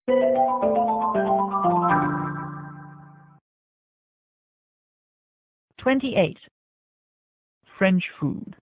28. French food.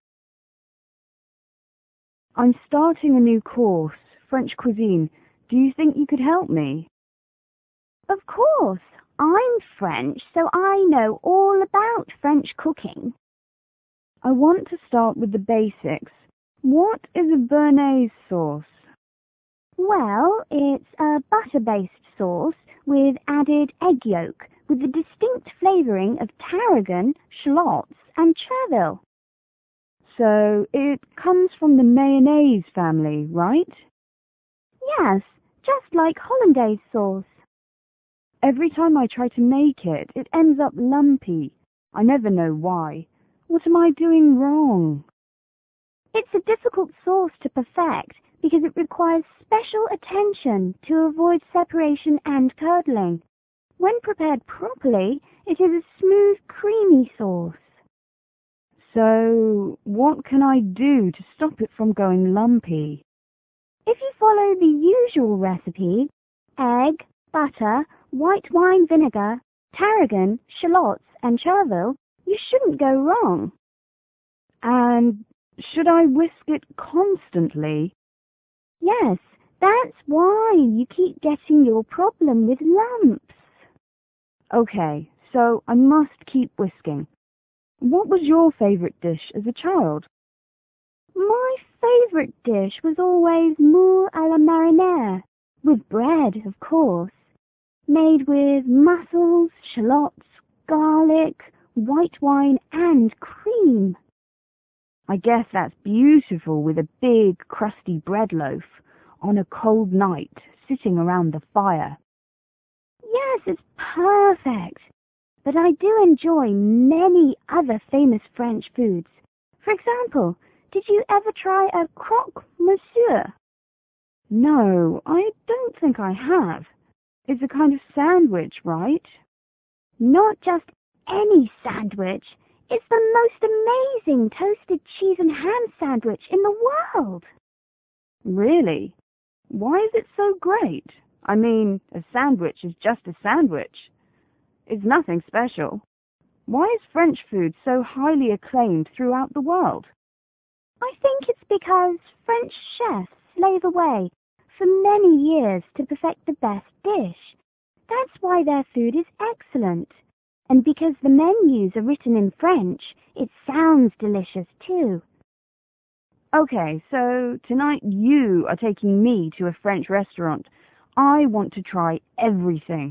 I'm starting a new course, French cuisine. Do you think you could help me? Of course. I'm French, so I know all about French cooking. I want to start with the basics. What is a béarnaise sauce? Well, it's a butter-based sauce with added egg yolk, with the distinct flavouring of tarragon, shallots and chervil. So it comes from the mayonnaise family, right? Yes, just like hollandaise sauce. Every time I try to make it, it ends up lumpy. I never know why. What am I doing wrong? It's a difficult sauce to perfect because it requires special attention to avoid separation and curdling. When prepared properly, it is a smooth, creamy sauce. So, what can I do to stop it from going lumpy? If you follow the usual recipe, egg, butter, white wine vinegar, tarragon, shallots and chervil, you shouldn't go wrong. And should I whisk it constantly? Yes, that's why you keep getting your problem with lumps. Okay, so I must keep whisking. What was your favourite dish as a child? My favourite dish was always moule à la marinière, with bread, of course, made with mussels, shallots, garlic, white wine and cream. I guess that's beautiful with a big, crusty bread loaf on a cold night, sitting around the fire. Yes, it's perfect. But I do enjoy many other famous French foods. For example, did you ever try a croque monsieur? No, I don't think I have. It's a kind of sandwich, right? Not just any sandwich. It's the most amazing toasted cheese and ham sandwich in the world. Really? Why is it so great? I mean, a sandwich is just a sandwich. It's nothing special. Why is French food so highly acclaimed throughout the world? I think it's because French chefs slave away for many years to perfect the best dish. That's why their food is excellent. And because the menus are written in French, it sounds delicious too. Okay, so tonight you are taking me to a French restaurant. I want to try everything.